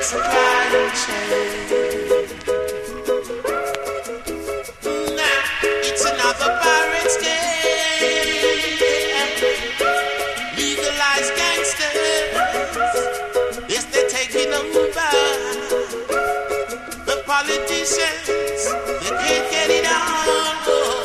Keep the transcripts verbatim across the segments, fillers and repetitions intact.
crime chain. Nah, it's another pirate's game. Legalized gangsters, yes, they're taking over. The politicians, they can't get it on.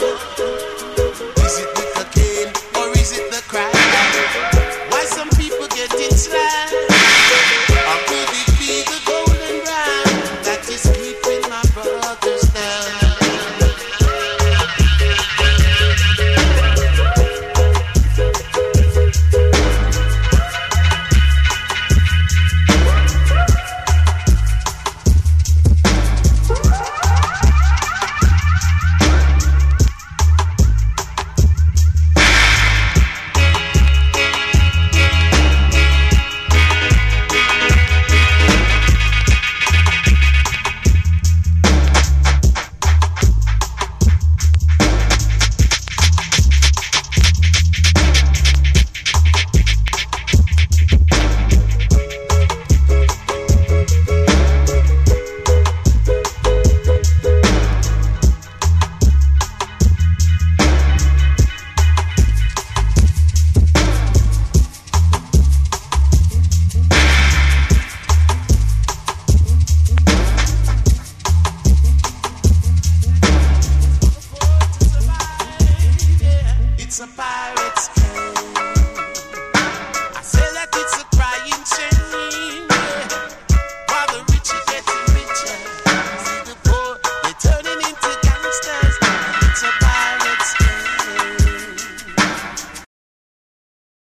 Is it the cocaine or is it the crime? Why some people getting slammed? Or could it be the golden rhyme that is keeping my brothers down? It's a pirate's game.